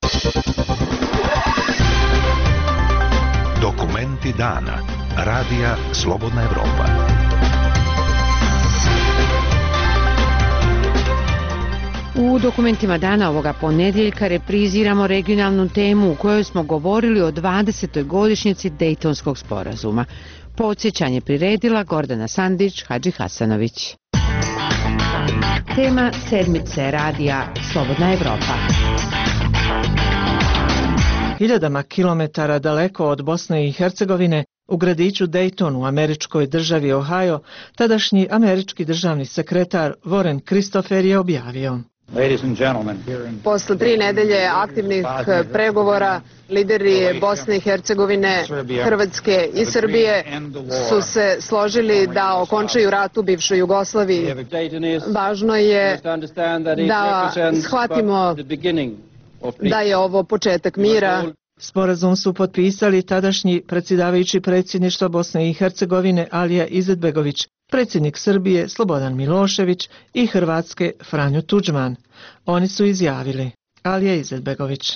Dokumenti dana. Radija Slobodna Evropa. U dokumentima dana ovoga ponedjeljka repriziramo regionalnu temu u kojoj smo govorili o 20. godišnjici Dejtonskog sporazuma. Podsjećanje priredila Gordana Sandić, Hadži Hasanović. Tema sedmice radija Slobodna Evropa. Hiljadama kilometara daleko od Bosne i Hercegovine, u gradiću Dayton u američkoj državi Ohio, tadašnji američki državni sekretar Warren Christopher je objavio: Posle 3 nedelje aktivnih pregovora, lideri Bosne i Hercegovine, Hrvatske i Srbije su se složili da okončaju rat u bivšoj Jugoslaviji. Važno je da shvatimo da je ovo početak mira. Sporazum su potpisali tadašnji predsjedavajući predsjedništva Bosne i Hercegovine Alija Izetbegović, predsjednik Srbije Slobodan Milošević i Hrvatske Franjo Tudžman. Oni su izjavili: Alija Izetbegović.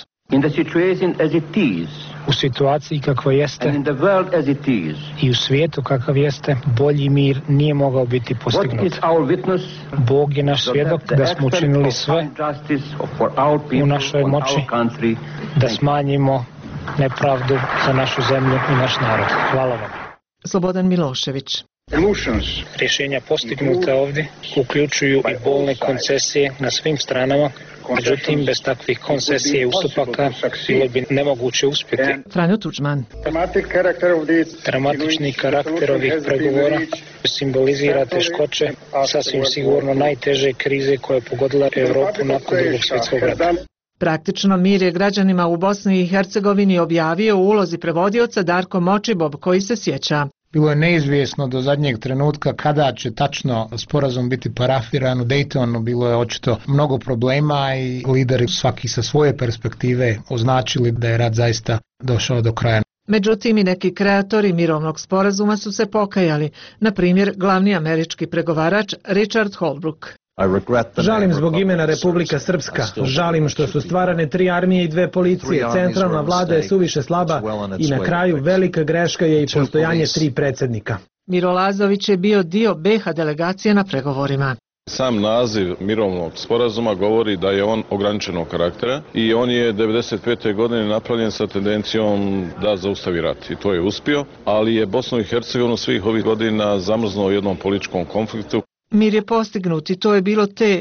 U situaciji kakva jeste i u svijetu kakav jeste, bolji mir nije mogao biti postignut. Bog je naš svjedok da smo učinili sve u našoj moći da smanjimo nepravdu za našu zemlju i naš narod. Hvala vam. Slobodan Milošević. Rješenja postignuta ovdje uključuju i bolne koncesije na svim stranama, međutim bez takvih koncesija i ustupaka bilo bi nemoguće uspjeti. Franjo Tudžman. Dramatični karakter ovih pregovora simbolizira teškoće, sasvim sigurno najteže krize koja je pogodila Europu nakon Drugog svjetskog rata. Praktično mir je građanima u Bosni i Hercegovini objavio u ulozi prevodioca Darko Močibob, koji se sjeća: Bilo je neizvjesno do zadnjeg trenutka kada će tačno sporazum biti parafiran u Daytonu, bilo je očito mnogo problema i lideri svaki sa svoje perspektive označili da je rat zaista došao do kraja. Međutim, i neki kreatori mirovnog sporazuma su se pokajali, na primjer glavni američki pregovarač Richard Holbrooke. Žalim zbog imena Republika Srpska, žalim što su stvarane 3 armije i 2 policije, centralna vlada je suviše slaba i na kraju velika greška je i postojanje 3 predsjednika. Miro Lazović je bio dio BiH delegacije na pregovorima. Sam naziv mirovnog sporazuma govori da je on ograničenog karaktera i on je 1995. godine napravljen sa tendencijom da zaustavi rat i to je uspio, ali je Bosnu i Hercegovinu svih ovih godina zamrznuo u jednom političkom konfliktu. Mir je postignut i to je bilo te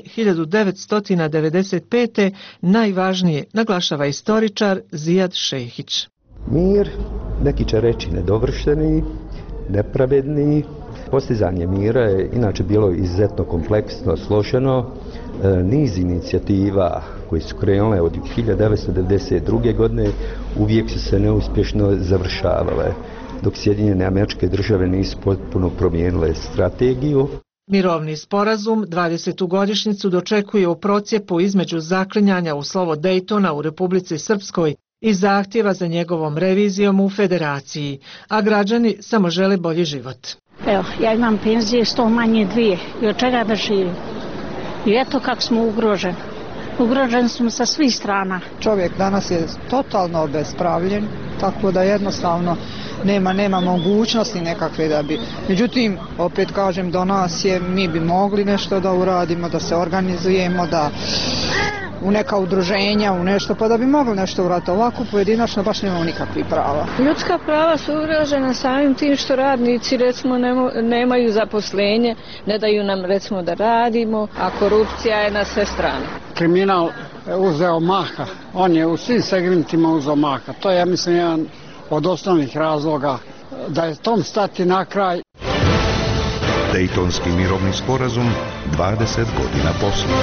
1995. najvažnije, naglašava istoričar Zijad Šehić. Mir, neki će reći nedovršeni, nepravedni. Postizanje mira je inače bilo izuzetno kompleksno, složeno. Niz inicijativa koje su krenule od 1992. godine uvijek su se neuspješno završavale, dok Sjedinjene Američke Države nisu potpuno promijenile strategiju. Mirovni sporazum 20. godišnjicu dočekuje u procjepu između zaklinjanja u slovo Daytona u Republici Srpskoj i zahtjeva za njegovom revizijom u Federaciji, a građani samo žele bolji život. Evo, ja imam penzije 100 manje 2 i od čega da živim. I eto kako smo ugroženi. Ugroženi smo sa svih strana. Čovjek danas je totalno obespravljen, tako da jednostavno nema mogućnosti nekakve da bi. Međutim, opet kažem, do nas je, mi bi mogli nešto da uradimo, da se organizujemo, da u neka udruženja, u nešto, pa da bi mogli nešto uraditi. Ovako pojedinačno baš nemamo nikakvih prava. Ljudska prava su ugrožena samim tim što radnici recimo nemaju zaposlenje, ne daju nam recimo da radimo, a korupcija je na sve strane. Kriminal je uzeo maha, on je u svim segmentima uzeo maha. To je, ja mislim, jedan od osnovnih razloga da je tom stati na kraj. Dejtonski mirovni sporazum 20 godina poslije.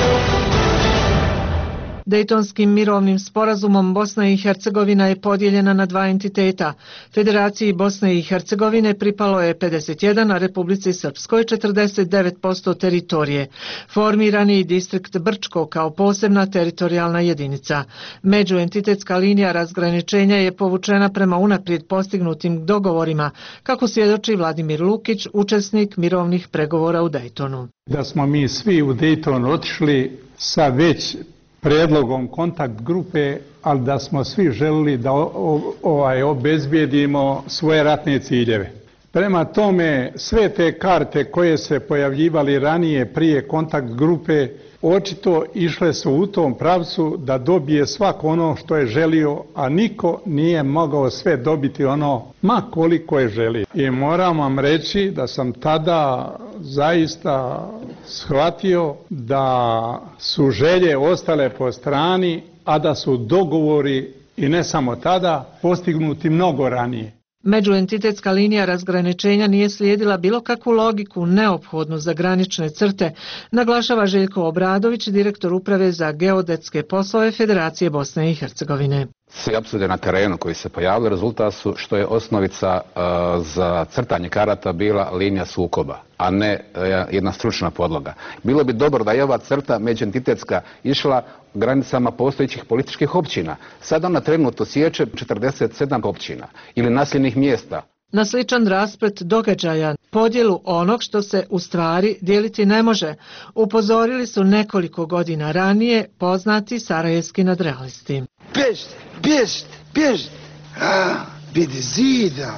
Dejtonskim mirovnim sporazumom Bosna i Hercegovina je podijeljena na 2 entiteta. Federaciji Bosne i Hercegovine pripalo je 51, a Republici Srpskoj 49% teritorije. Formiran je i distrikt Brčko kao posebna teritorijalna jedinica. Međuentitetska linija razgraničenja je povučena prema unaprijed postignutim dogovorima, kako svjedoči Vladimir Lukić, učesnik mirovnih pregovora u Dejtonu. Da smo mi svi u Dejtonu otišli sa već predlogom kontakt grupe, ali da smo svi želili da obezbijedimo svoje ratne ciljeve. Prema tome, sve te karte koje se pojavljivali ranije prije kontakt grupe, očito išle su u tom pravcu da dobije svako ono što je želio, a niko nije mogao sve dobiti ono ma koliko je želio. I moram vam reći da sam tada zaista shvatio da su želje ostale po strani, a da su dogovori, i ne samo tada, postignuti mnogo ranije. Međuentitetska linija razgraničenja nije slijedila bilo kakvu logiku neophodnu za granične crte, naglašava Željko Obradović, direktor uprave za geodetske poslove Federacije Bosne i Hercegovine. Svi apsurde na terenu koji se pojavili rezultat su što je osnovica za crtanje karata bila linija sukoba, a ne jedna stručna podloga. Bilo bi dobro da je ova crta međuentitetska išla granicama postojećih političkih općina. Sad ona trenutno sječe 47 općina ili naseljenih mjesta. Na sličan rasplet događaja, podjelu onog što se u stvari dijeliti ne može, upozorili su nekoliko godina ranije poznati sarajevski nadrealisti. Bježite, bježite, bježite, vidi zida.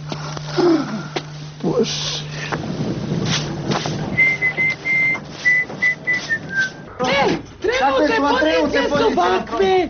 Bože. Trenutne pozicije su bakve.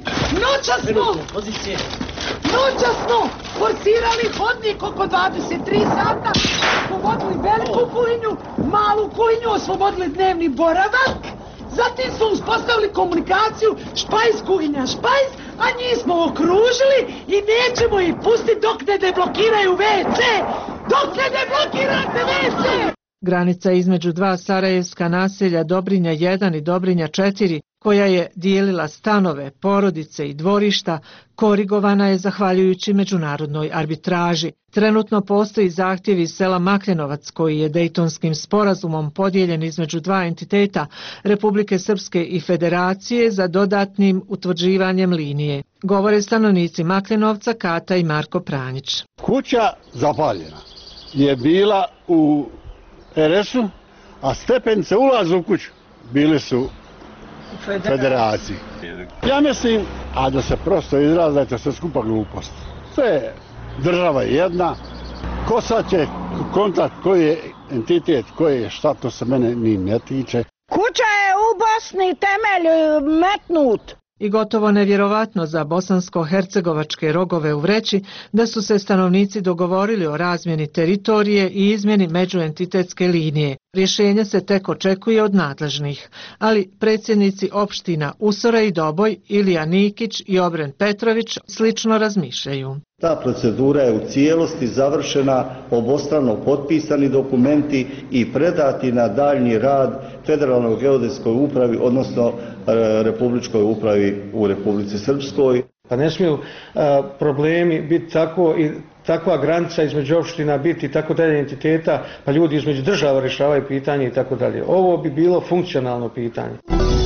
Noćas smo forsirali hodnik oko 23 sata, osvobodili veliku kuhinju, malu kuhinju, oslobodili dnevni boravak, zatim smo uspostavili komunikaciju špajs, kuhinja, špajs, a njih smo okružili i nećemo ih pustiti dok ne deblokiraju WC! Dok ne deblokirate WC! Granica između dva sarajevska naselja Dobrinja 1 i Dobrinja 4, koja je dijelila stanove, porodice i dvorišta, korigovana je zahvaljujući međunarodnoj arbitraži. Trenutno postoji zahtjev iz sela Makljenovac koji je Dejtonskim sporazumom podijeljen između dva entiteta, Republike Srpske i Federacije, za dodatnim utvrđivanjem linije. Govore stanovnici Makljenovca, Kata i Marko Pranjić. Kuća zapaljena je bila u RS-u, a stepenice ulaza u kuću bili su u Federaciji. Ja mislim, a da se prosto izrazi, da je to sve skupa glupost. Sve država je jedna, ko sad će kontakt, koji je entitet, koji je šta, to se mene ni ne tiče. Kuća je u Bosni temelj metnut. I gotovo nevjerovatno za bosansko-hercegovačke Rogove u Vreći da su se stanovnici dogovorili o razmjeni teritorije i izmjeni međuentitetske linije. Rješenje se tek očekuje od nadležnih, ali predsjednici opština Usora i Doboj, Ilija Nikić i Obren Petrović slično razmišljaju. Ta procedura je u cijelosti završena, obostrano potpisani dokumenti i predati na daljnji rad Federalnoj geodetskoj upravi, odnosno Republičkoj upravi u Republici Srpskoj. Pa ne smiju problemi biti tako i takva granica između opština biti tako dalje entiteta, pa ljudi između država rješavaju pitanje i tako dalje. Ovo bi bilo funkcionalno pitanje.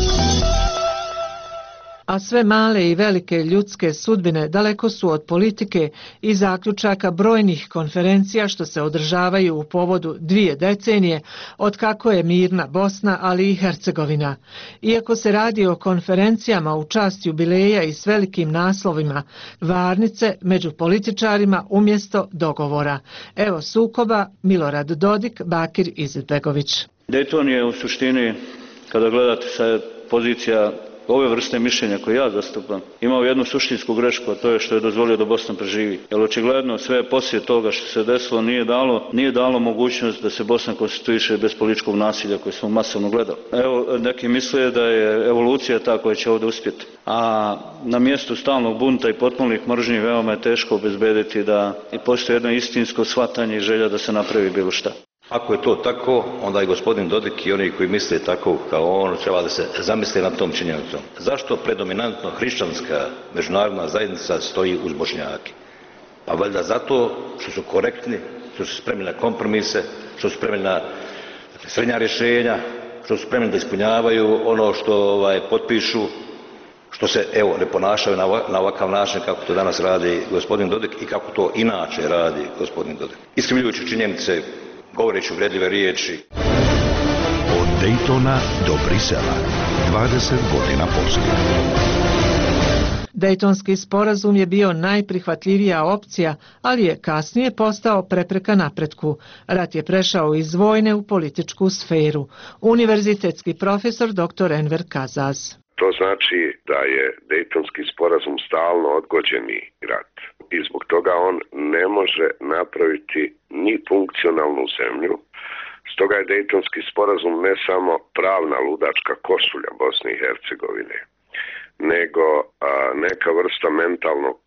A sve male i velike ljudske sudbine daleko su od politike i zaključaka brojnih konferencija što se održavaju u povodu 2 decenije od kako je mirna Bosna, ali i Hercegovina. Iako se radi o konferencijama u čast jubileja i s velikim naslovima, varnice među političarima umjesto dogovora. Evo sukoba Milorad Dodik, Bakir Izetbegović. Dayton je u suštini, kada gledate sa pozicija ove vrste mišljenja koje ja zastupam, imao jednu suštinsku grešku, a to je što je dozvolio da Bosna preživi. Jer očigledno sve poslije toga što se desilo nije dalo mogućnost da se Bosna konstituiše bez političkog nasilja koje smo masovno gledali. Evo, neki misle da je evolucija ta koja će ovdje uspjeti. A na mjestu stalnog bunta i potpunih mržnji veoma je teško obezbediti da postoji jedno istinsko shvatanje i želja da se napravi bilo šta. Ako je to tako, onda i gospodin Dodik i oni koji misle tako kao on treba da se zamisle nad tom činjenicom. Zašto predominantno hrišćanska međunarodna zajednica stoji uz Bošnjake? Pa valjda zato što su korektni, što su spremni na kompromise, što su spremni na srednja rješenja, što su spremni da ispunjavaju ono što potpišu, što se ne ponašaju na ovakav način kako to danas radi gospodin Dodik i kako to inače radi gospodin Dodik. Iskrivljujući činjenice, govoreći uvredljive riječi. O Daytona do Brisela, 20 godina poslije. Dejtonski sporazum je bio najprihvatljivija opcija, ali je kasnije postao prepreka napretku. Rat je prešao iz vojne u političku sferu. Univerzitetski profesor dr. Enver Kazaz. To znači da je Dejtonski sporazum stalno odgođeni rat. I zbog toga on ne može napraviti ni funkcionalnu zemlju. Stoga je Dejtonski sporazum ne samo pravna ludačka košulja Bosne i Hercegovine, nego neka vrsta mentalnog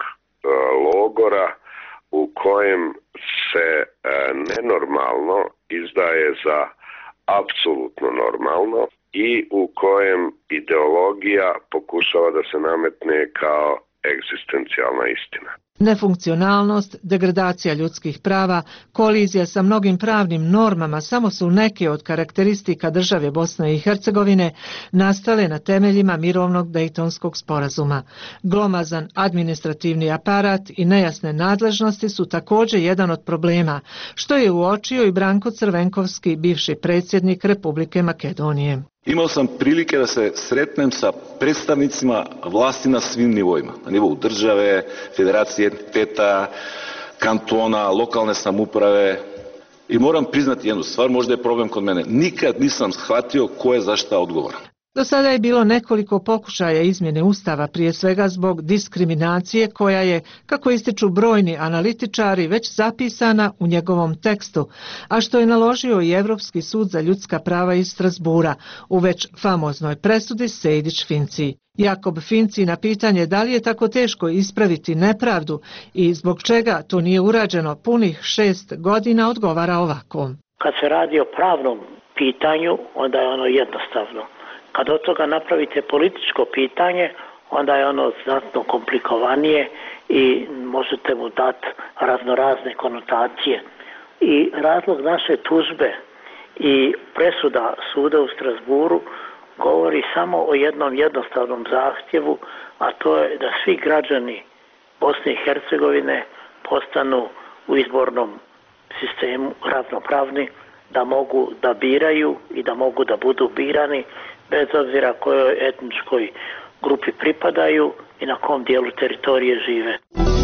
logora u kojem se nenormalno izdaje za apsolutno normalno i u kojem ideologija pokušava da se nametne kao egzistencijalna istina. Nefunkcionalnost, degradacija ljudskih prava, kolizija sa mnogim pravnim normama samo su neke od karakteristika države Bosne i Hercegovine nastale na temeljima mirovnog Dejtonskog sporazuma. Glomazan administrativni aparat i nejasne nadležnosti su također jedan od problema, što je uočio i Branko Crvenkovski, bivši predsjednik Republike Makedonije. Imao sam prilike da se sretnem sa predstavnicima vlasti na svim nivoima. Na nivou države, federacije entiteta, kantona, lokalne samouprave. I moram priznati jednu stvar, možda je problem kod mene. Nikad nisam shvatio ko je za šta odgovoran. Do sada je bilo nekoliko pokušaja izmjene Ustava, prije svega zbog diskriminacije koja je, kako ističu brojni analitičari, već zapisana u njegovom tekstu, a što je naložio i Europski sud za ljudska prava iz Strasbura u već famoznoj presudi Sejdić-Finci. Jakob Finci na pitanje da li je tako teško ispraviti nepravdu i zbog čega to nije urađeno punih 6 godina odgovara ovako. Kad se radi o pravnom pitanju, onda je ono jednostavno. Kad od toga napravite političko pitanje, onda je ono znatno komplikovanije i možete mu dati raznorazne konotacije. I razlog naše tužbe i presuda suda u Strasburu govori samo o jednom jednostavnom zahtjevu, a to je da svi građani Bosne i Hercegovine postanu u izbornom sistemu ravnopravni, da mogu da biraju i da mogu da budu birani, bez obzira kojoj etničkoj grupi pripadaju i na kom dijelu teritorije žive.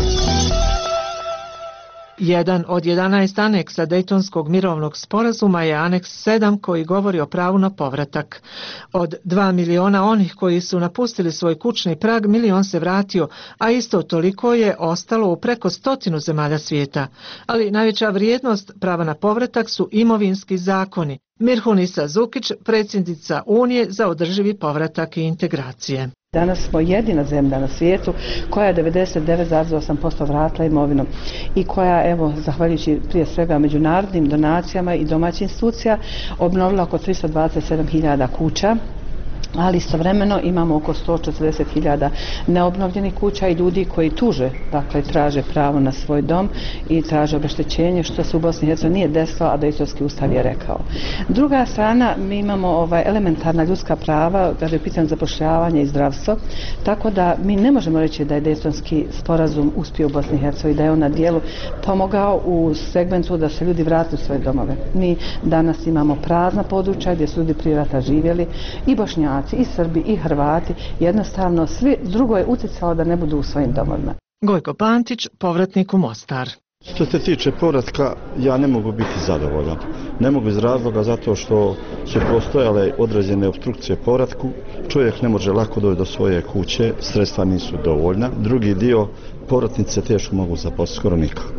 Jedan od 11 aneksa Dejtonskog mirovnog sporazuma je aneks 7 koji govori o pravu na povratak. Od 2 miliona onih koji su napustili svoj kućni prag, milion se vratio, a isto toliko je ostalo u preko 100 zemalja svijeta. Ali najveća vrijednost prava na povratak su imovinski zakoni. Mirhunisa Zukić, predsjednica Unije za održivi povratak i integracije. Danas smo jedina zemlja na svijetu koja je 99,8% vratila imovinu i koja, evo, zahvaljujući prije svega međunarodnim donacijama i domaćih institucija, obnovila oko 327.000 kuća, ali istovremeno imamo oko 140.000 neobnovljenih kuća i ljudi koji tuže, dakle traže pravo na svoj dom i traže obeštećenje, što se u Bosni i Hercegovini nije desilo, a Dejtonski ustav je rekao. Druga strana, mi imamo elementarna ljudska prava, kada je pitanje zapošljavanje i zdravstvo, tako da mi ne možemo reći da je Dejtonski sporazum uspio u Bosni i Hercegovini, da je on na dijelu pomogao u segmentu da se ljudi vrate u svoje domove. Mi danas imamo prazna područja gdje su ljudi prije rata živjeli, i Bošnjaci, i Srbi, i Hrvati, jednostavno svi drugo je utjecalo da ne budu u svojim domovima. Gojko Pantić, povratnik u Mostar. Što se tiče povratka, ja ne mogu biti zadovoljan. Ne mogu iz razloga zato što su postojale određene opstrukcije povratku. Čovjek ne može lako doći do svoje kuće, sredstva nisu dovoljna. Drugi dio, povratnici se teško mogu zaposliti, skoro nikako.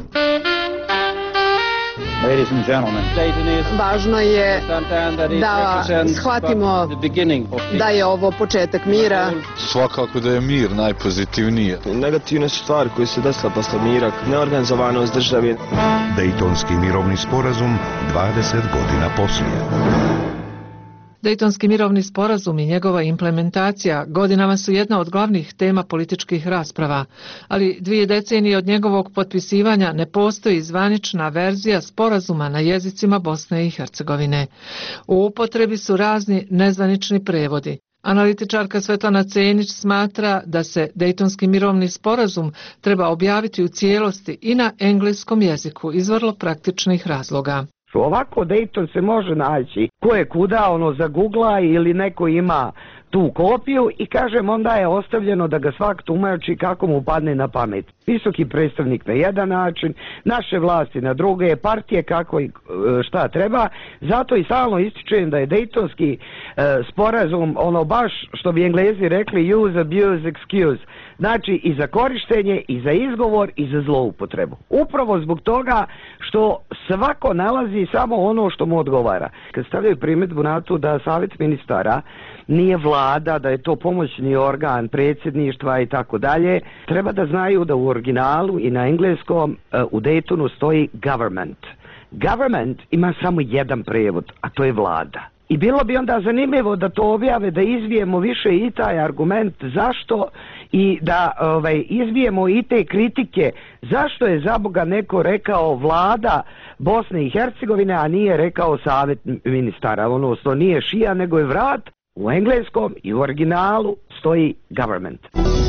Važno je da shvatimo da je ovo početak mira. Svakako da je mir najpozitivnije. Negativne su stvari koje se desila posle mira, neorganizovanost države. Dejtonski mirovni sporazum 20 godina poslije. Dejtonski mirovni sporazum i njegova implementacija godinama su jedna od glavnih tema političkih rasprava, ali 2 decenije od njegovog potpisivanja ne postoji zvanična verzija sporazuma na jezicima Bosne i Hercegovine. U upotrebi su razni nezvanični prevodi. Analitičarka Svetlana Cenić smatra da se Dejtonski mirovni sporazum treba objaviti u cijelosti i na engleskom jeziku iz vrlo praktičnih razloga. Ovako Dayton se može naći ko je kuda, zagugla ili neko ima tu kopiju i kažem onda je ostavljeno da ga svak tumači kako mu padne na pamet. Visoki predstavnik na jedan način, naše vlasti na druge, partije kako i šta treba, zato i stalno ističem da je Daytonski sporazum baš što bi Englezi rekli use, abuse, excuse. Znači i za korištenje, i za izgovor, i za zloupotrebu. Upravo zbog toga što svako nalazi samo ono što mu odgovara. Kad stavljaju primjedbu na to da savjet ministara nije vlada, da je to pomoćni organ predsjedništva i tako dalje, treba da znaju da u originalu i na engleskom u Daytonu stoji government. Government ima samo jedan prevod, a to je vlada. I bilo bi onda zanimljivo da to objave, da izvijemo više i taj argument zašto i da izvijemo i te kritike zašto je za Boga neko rekao vlada Bosne i Hercegovine, a nije rekao savjet ministara. To nije šija nego je vrat. U engleskom i u originalu stoji government.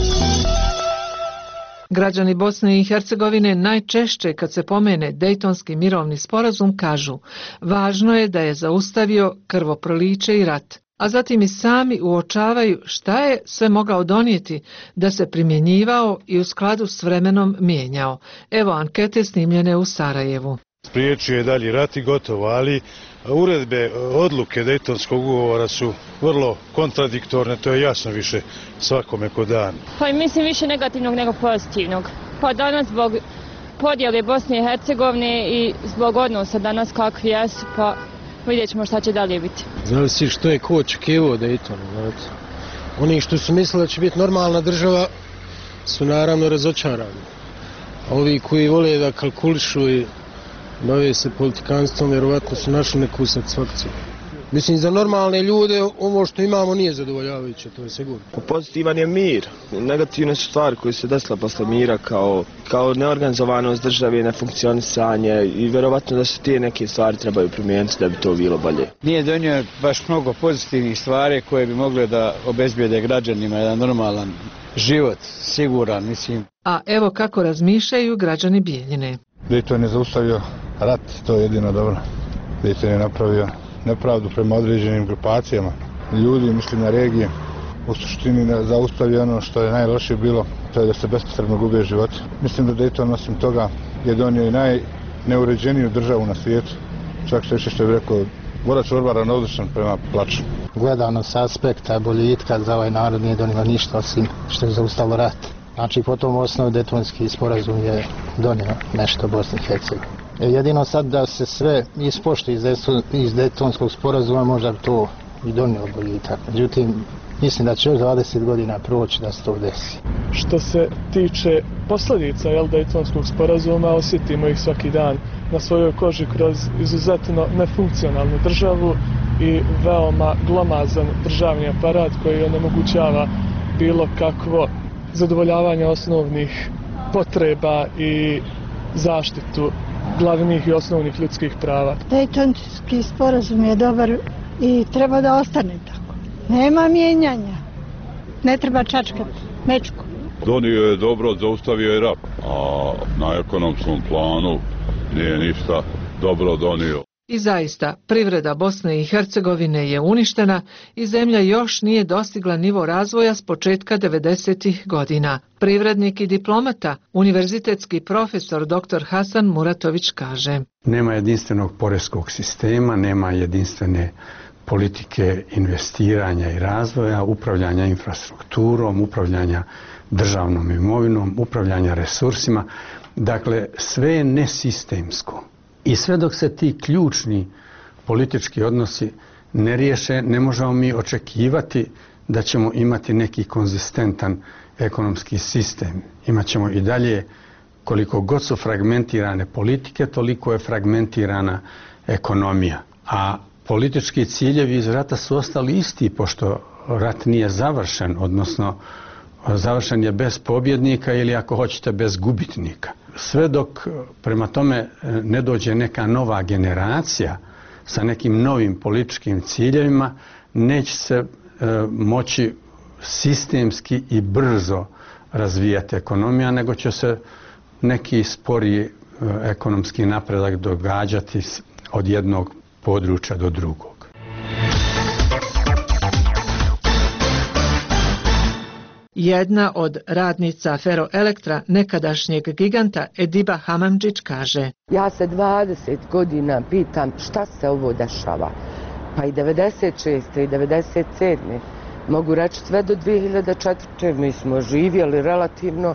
Građani Bosne i Hercegovine najčešće kad se pomene Dejtonski mirovni sporazum kažu važno je da je zaustavio krvoproliće i rat, a zatim i sami uočavaju šta je sve mogao donijeti da se primjenjivao i u skladu s vremenom mijenjao. Evo ankete snimljene u Sarajevu. Spriječio je dalji rat i gotovo, ali uredbe, odluke Dejtonskog ugovora su vrlo kontradiktorne, to je jasno više svakome ko dan. Pa mislim više negativnog nego pozitivnog. Pa danas zbog podjele Bosne i Hercegovine i zbog odnosa danas kakvi jesu, pa vidjet ćemo šta će dalje biti. Zavisi što je ko očekivao Dejtonu. Oni što su mislili da će biti normalna država su naravno razočarani. A ovi koji vole da kalkulišu i bave se politikanstvom, vjerovatno su našli neku satisfakciju. Mislim, za normalne ljude ovo što imamo nije zadovoljavajuće, to je sigurno. Pozitivan je mir. Negativne su stvari koje se desile posle mira kao neorganizovanost države, nefunkcionisanje i vjerovatno da se te neke stvari trebaju promijeniti da bi to bilo bolje. Nije donio baš mnogo pozitivnih stvari koje bi mogle da obezbijede građanima jedan normalan život, siguran, mislim. A evo kako razmišljaju građani Bijeljine. Dejton je zaustavio rat, to je jedino dobro. Dejton je napravio nepravdu prema određenim grupacijama. Ljudi, mislim na regije, u suštini zaustavio ono što je najlošije bilo, to je da se bespotrebno gube život. Mislim da Dejton osim toga je donio i najneuređeniju državu na svijetu. Čak što je rekao, Gorac Orvar ravnodušan prema plaču. Gledano s aspekta boljitka za ovaj narod nije donio ništa osim što je zaustavilo rat. Znači, po tom osnovu Dejtonski sporazum je donio nešto Bosni i Hercegovini. Jedino sad da se sve ispoštuje iz Dejtonskog sporazuma, možda bi to i donio boljitak. Međutim, mislim da će još 20 godina proći da se to desi. Što se tiče posljedica Dejtonskog sporazuma, osjetimo ih svaki dan na svojoj koži kroz izuzetno nefunkcionalnu državu i veoma glomazan državni aparat koji onemogućava bilo kakvo zadovoljavanje osnovnih potreba i zaštitu glavnih i osnovnih ljudskih prava. Dejtonski sporazum je dobar i treba da ostane tako. Nema mijenjanja. Ne treba čačkati mečku. Donio je dobro, zaustavio je rat, a na ekonomskom planu nije ništa dobro donio. I zaista, privreda Bosne i Hercegovine je uništena i zemlja još nije dostigla nivo razvoja s početka 90. godina. Privrednik i diplomata, univerzitetski profesor dr. Hasan Muratović kaže. Nema jedinstvenog poreskog sistema, nema jedinstvene politike investiranja i razvoja, upravljanja infrastrukturom, upravljanja državnom imovinom, upravljanja resursima. Dakle, sve je nesistemsko. I sve dok se ti ključni politički odnosi ne riješe, ne možemo mi očekivati da ćemo imati neki konzistentan ekonomski sistem. Imaćemo i dalje, koliko god su fragmentirane politike, toliko je fragmentirana ekonomija. A politički ciljevi iz rata su ostali isti, pošto rat nije završen, odnosno završen je bez pobjednika ili ako hoćete bez gubitnika. Sve dok prema tome ne dođe neka nova generacija sa nekim novim političkim ciljevima, neće se moći sistemski i brzo razvijati ekonomija, nego će se neki sporiji ekonomski napredak događati od jednog područja do drugog. Jedna od radnica Feroelektra, nekadašnjeg giganta Ediba Hamamdžić, kaže: Ja se 20 godina pitam šta se ovo dešava. Pa i 96. i 97. Mogu reći sve do 2004. Mi smo živjeli relativno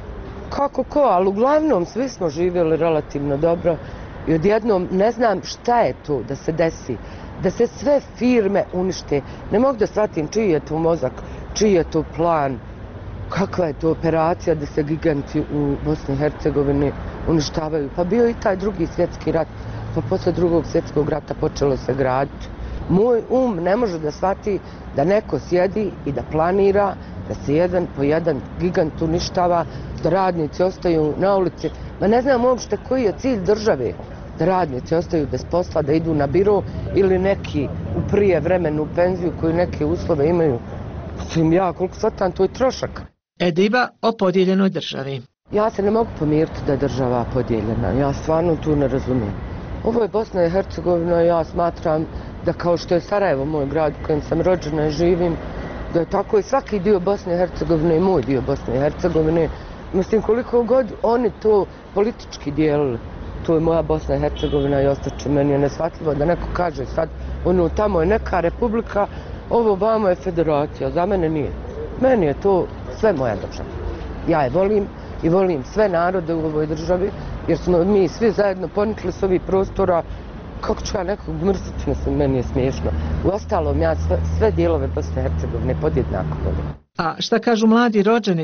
kako ko, ali uglavnom svi smo živjeli relativno dobro i odjednom ne znam šta je to da se desi, da se sve firme unište. Ne mogu da shvatim čiji je to mozak, čiji je to plan, kakva je to operacija da se giganti u Bosni i Hercegovini uništavaju. Pa bio i taj drugi svjetski rat, pa posle drugog svjetskog rata počelo se graditi. Moj ne može da shvati da neko sjedi i da planira da se jedan po jedan gigant uništava, da radnici ostaju na ulici. Ma ne znam uopšte koji je cilj države, da radnici ostaju bez posla, da idu na biro ili neki u prije vremenu penziju koji neke uslove imaju. Svim ja, koliko shvatam, to je trošak. Ediba o podijeljenoj državi. Ja se ne mogu pomiriti da je država podijeljena. Ja stvarno tu ne razumijem. Ovo je Bosna i Hercegovina i ja smatram da kao što je Sarajevo moj grad u kojem sam rođena i živim, da je tako i svaki dio Bosne i Hercegovine i moj dio Bosne i Hercegovine. Mislim, koliko god oni to politički dijelili, to je moja Bosna i Hercegovina i ostaće. Meni je neshvatljivo da neko kaže sad, tamo je neka republika, ovo vamo je federacija, za mene nije. Meni je to sve moja država. Ja je volim i volim sve narode u ovoj državi, jer smo mi svi zajedno ponikli s ovih prostora. Kako ću ja nekog mrziti, mislim, meni je smiješno. Uostalom, ja sve dijelove Bosne i Hercegovine podjednako volim. A šta kažu mladi rođeni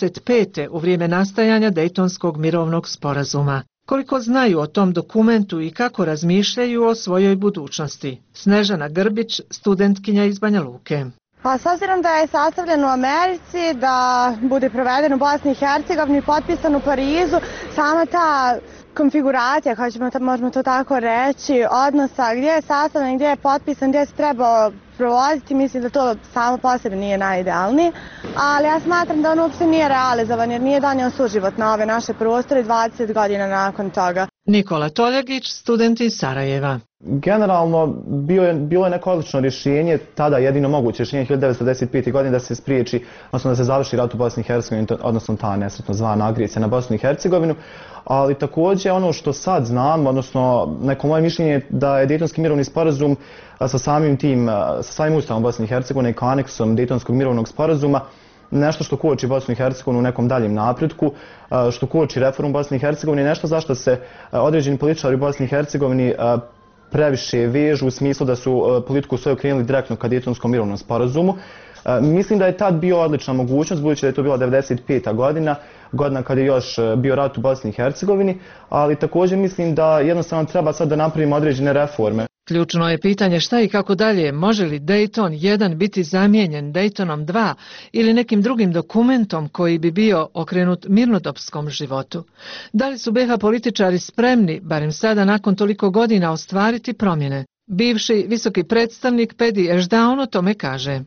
95. u vrijeme nastajanja Dejtonskog mirovnog sporazuma? Koliko znaju o tom dokumentu i kako razmišljaju o svojoj budućnosti? Snežana Grbić, studentkinja iz Banja Luke. Pa s obzirom da je sastavljen u Americi, da bude proveden u Bosni i Hercegovini, potpisan u Parizu, sama ta konfiguracija, možemo to tako reći, odnosa gdje je sastavljen, gdje je potpisan, gdje se trebao provoditi, mislim da to samo po sebi nije najidealniji, ali ja smatram da on uopšte nije realizovan jer nije donio suživot na ove naše prostore 20 godina nakon toga. Nikola Toljagić, student iz Sarajeva. Generalno, bilo je neko odlično rješenje, tada jedino moguće rješenje 1995. godine da se spriječi, odnosno da se završi rat u Bosni i Hercegovini, odnosno ta nesretno zvana agresija na Bosnu i Hercegovinu. Ali također ono što sad znam, odnosno neko moje mišljenje je da je Dejtonski mirovni sporazum sa samim ustavom Bosne i Hercegovine i kao aneksom Dejtonskog mirovnog sporazuma nešto što koči Bosnu i Hercegovinu u nekom daljem napretku, što koči reformu Bosne i Hercegovine, nešto zašto se određeni političari u Bosni i Hercegovini previše vežu u smislu da su politiku svoju krenuli direktno ka Dejtonskom mirovnom sporazumu. Mislim da je tad bio odlična mogućnost, budući da je to bila 95. godina kada je još bio rat u Bosni i Hercegovini, ali također mislim da jednostavno treba sad da napravimo određene reforme. Ključno je pitanje šta i kako dalje, može li Dejton 1 biti zamijenjen Dejtonom 2 ili nekim drugim dokumentom koji bi bio okrenut mirnodopskom životu. Da li su BiH političari spremni, barem sada nakon toliko godina, ostvariti promjene? Bivši visoki predstavnik Pedi Ešdaun o tome kaže.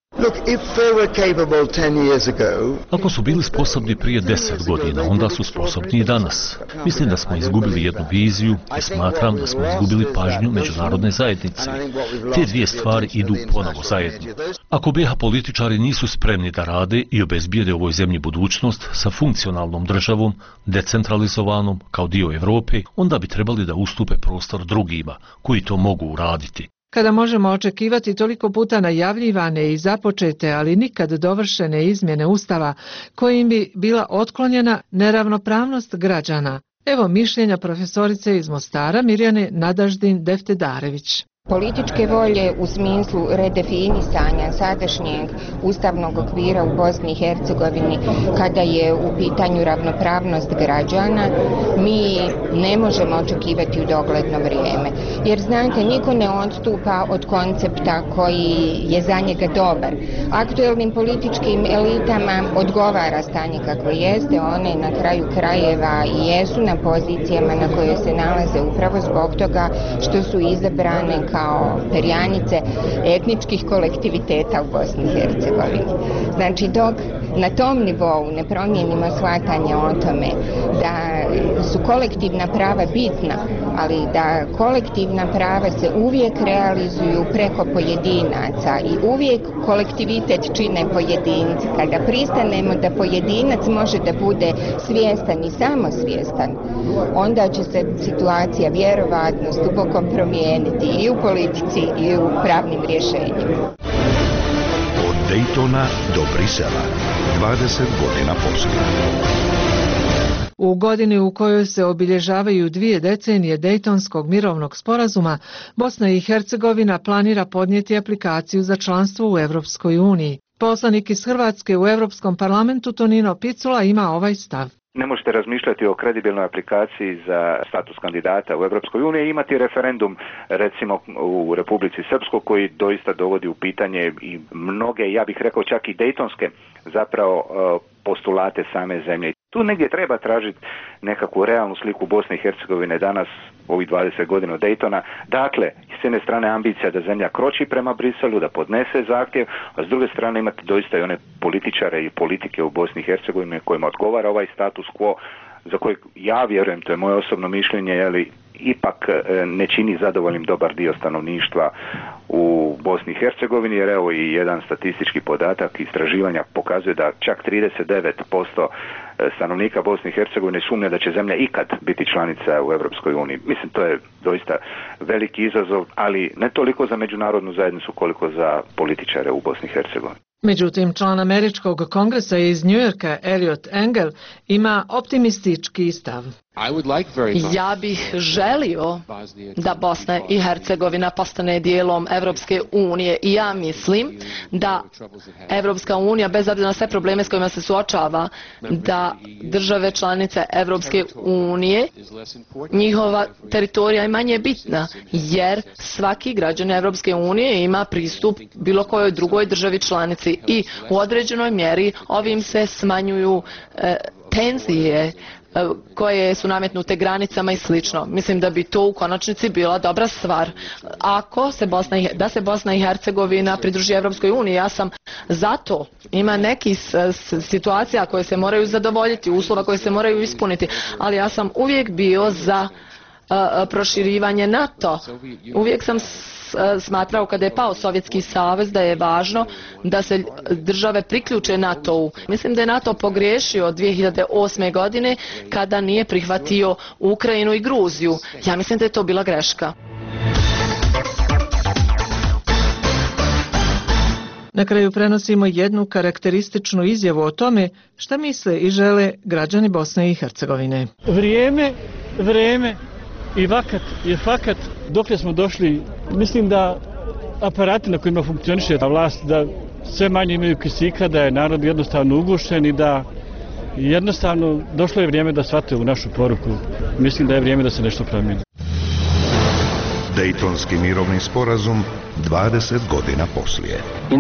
Ako su bili sposobni prije 10 godina, onda su sposobni i danas. Mislim da smo izgubili jednu viziju i smatram da smo izgubili pažnju međunarodne zajednice. Te dvije stvari idu ponovo zajedno. Ako BiH političari nisu spremni da rade i obezbijede ovoj zemlji budućnost sa funkcionalnom državom, decentralizovanom kao dio Europe, onda bi trebali da ustupe prostor drugima koji to mogu uraditi. Kada možemo očekivati toliko puta najavljivane i započete, ali nikad dovršene izmjene Ustava, kojim bi bila otklonjena neravnopravnost građana? Evo mišljenja profesorice iz Mostara Mirjane Nadaždin-Deftedarević. Političke volje u smislu redefinisanja sadašnjeg ustavnog okvira u Bosni i Hercegovini kada je u pitanju ravnopravnost građana mi ne možemo očekivati u dogledno vrijeme. Jer znate, niko ne odstupa od koncepta koji je za njega dobar. Aktuelnim političkim elitama odgovara stanje kako jeste, one na kraju krajeva i jesu na pozicijama na koje se nalaze upravo zbog toga što su izabrane kao perjanice etničkih kolektiviteta u Bosni i Hercegovini. Znači, dok na tom nivou ne promijenimo shvatanje o tome da su kolektivna prava bitna, ali da kolektivna prava se uvijek realizuju preko pojedinaca i uvijek kolektivitet čine pojedinci. Kada pristanemo da pojedinac može da bude svjestan i samosvjestan, onda će se situacija vjerovatno duboko promijeniti i u politici i u pravnim rješenjima. Od Daytona do Brisela, 20 godina poslije. U godini u kojoj se obilježavaju 2 decenije Dejtonskog mirovnog sporazuma, Bosna i Hercegovina planira podnijeti aplikaciju za članstvo u Europskoj uniji. Poslanik iz Hrvatske u Europskom parlamentu Tonino Picula ima ovaj stav. Ne možete razmišljati o kredibilnoj aplikaciji za status kandidata u Europskoj uniji i imati referendum recimo u Republici Srpskoj koji doista dovodi u pitanje i mnoge, ja bih rekao čak i dejtonske zapravo postulate same zemlje. Tu negdje treba tražiti nekakvu realnu sliku Bosne i Hercegovine danas, ovih 20 godina od Daytona. Dakle, s jedne strane ambicija da zemlja kroči prema Briselu, da podnese zahtjev, a s druge strane imati doista i one političare i politike u Bosni i Hercegovini kojima odgovara ovaj status quo, za kojeg ja vjerujem, to je moje osobno mišljenje, ali ipak ne čini zadovoljnim dobar dio stanovništva u Bosni i Hercegovini, jer evo i jedan statistički podatak istraživanja pokazuje da čak 39% stanovnika Bosne i Hercegovine sumnja da će zemlja ikad biti članica u Europskoj uniji. Mislim, to je doista veliki izazov, ali ne toliko za međunarodnu zajednicu koliko za političare u Bosni i Hercegovini. Međutim, član Američkog kongresa iz Njujorka, Elliot Engel, ima optimistički stav. Ja bih želio da Bosna i Hercegovina postane dijelom Europske unije i ja mislim da Europska unija, bez obzira na sve probleme s kojima se suočava, da države članice Europske unije, njihova teritorija je manje bitna, jer svaki građanin Europske unije ima pristup bilo kojoj drugoj državi članici i u određenoj mjeri ovim se smanjuju tenzije koje su nametnute granicama i slično. Mislim da bi to u konačnici bila dobra stvar. Ako se Bosna i Hercegovina pridruži Europskoj uniji, ja sam za to. Ima nekih situacija koje se moraju zadovoljiti, uslova koje se moraju ispuniti, ali ja sam uvijek bio za proširivanje NATO. Uvijek sam smatrao kada je pao Sovjetski savez da je važno da se države priključe NATO-u. Mislim da je NATO pogriješio 2008. godine kada nije prihvatio Ukrajinu i Gruziju. Ja mislim da je to bila greška. Na kraju prenosimo jednu karakterističnu izjavu o tome šta misle i žele građani Bosne i Hercegovine. Vreme i vakat je fakat. Dokle smo došli, mislim da aparati na kojima funkcioniše ta vlast, da sve manje imaju kisika, da je narod jednostavno ugušen i da jednostavno došlo je vrijeme da shvate u našu poruku. Mislim da je vrijeme da se nešto promijeni. Dejtonski mirovni sporazum 20 godina poslije.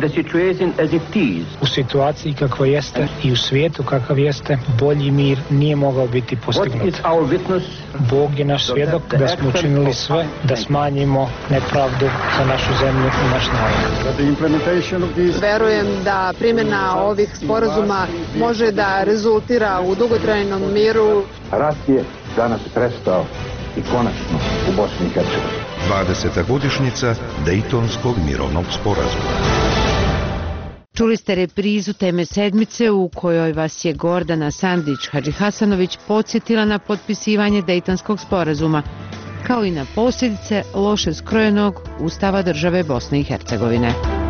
U situaciji kakva jeste i u svijetu kakav jeste, bolji mir nije mogao biti postignut. Bog je naš svjedok da smo učinili sve da smanjimo nepravdu za našu zemlju i naš narod. Verujem da primjena ovih sporazuma može da rezultira u dugotrajnom miru. Rat je danas prestao i konačno u Bosni i Hercegovini. 20. godišnjica Dejtonskog mirovnog sporazuma. Čuli ste reprizu teme sedmice u kojoj vas je Gordana Sandić-Hadžihasanović podsjetila na potpisivanje Dejtonskog sporazuma, kao i na posljedice loše skrojenog Ustava države Bosne i Hercegovine.